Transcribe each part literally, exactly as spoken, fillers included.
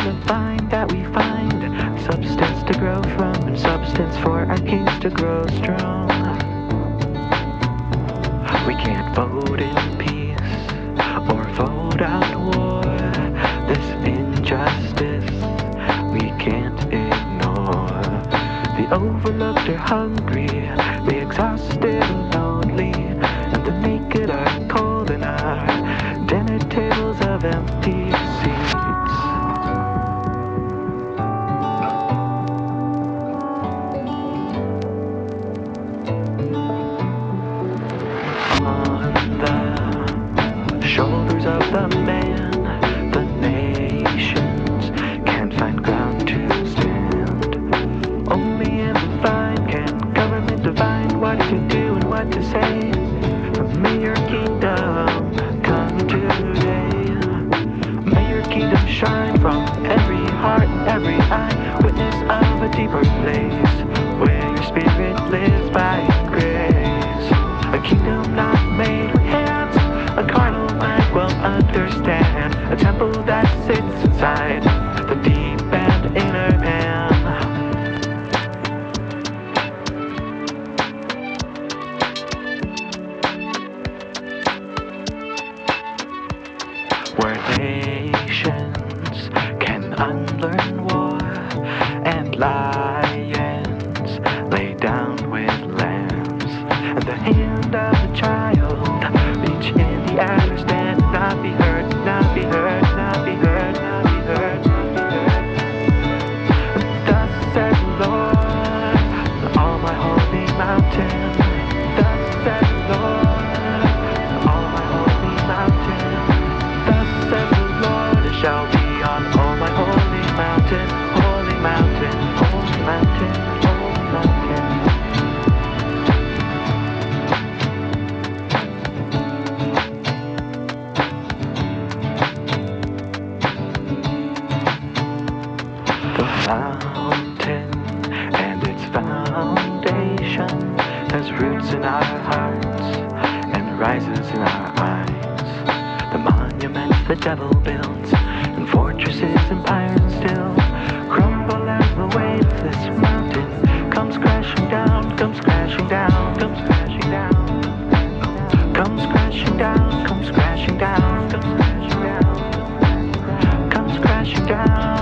the vine that we find substance to grow from, and substance for our kings to grow strong. We can't vote in peace or vote out war. This injustice we can't ignore. The overlooked are hungry, the exhausted are lonely, and the naked are cold in our dinner tables of empty seats. On the shoulders of the man, the nations can't find ground to stand. Only in the vine can government divine what to do and what to say. May your kingdom come today. May your kingdom shine from every heart and every eye, witness of a deeper place where your spirit lives by grace. A kingdom not made with hands, a carnal mind will understand. A temple that sits inside the deep and inner man. Where nations can unlearn war, and lions lay down with lambs, and the hand of the child reach in the air, stand, not be hurt, not be hurt, not be hurt, not be hurt, not be hurt. Thus says the Lord, on my holy mountain. Thus says the Lord, on my holy mountain. Thus says the Lord, it shall be on all my holy mountain, holy mountain, holy mountain, holy mountain. The mountain and its foundation has roots in our hearts and rises in our eyes. The monuments the devil builds, and fortresses empires still crumble as the weight of this mountain comes crashing down, comes crashing down, comes crashing down, comes crashing down, comes crashing down, comes crashing down, comes crashing down.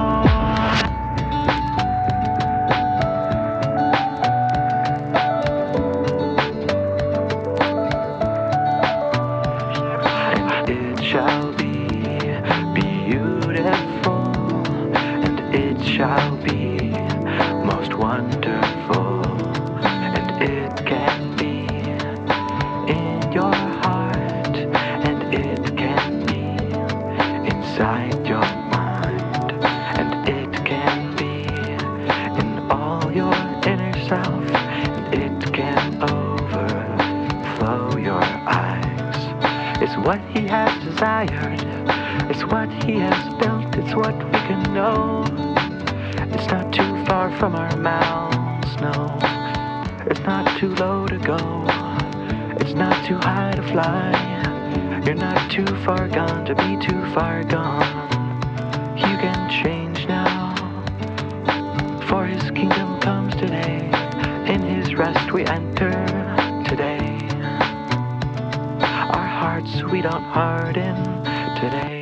It shall be beautiful, and it shall be most wonderful, and it can be in your heart, and it can be inside your mind, and it can be in all your inner self, and it can overflow your eyes. It's what he has desired, it's what he has built, it's what we can know. It's not too far from our mouths, no. It's not too low to go, it's not too high to fly. You're not too far gone to be too far gone. You can change now, for his kingdom comes today. In his rest we enter today. Our hearts we don't harden today.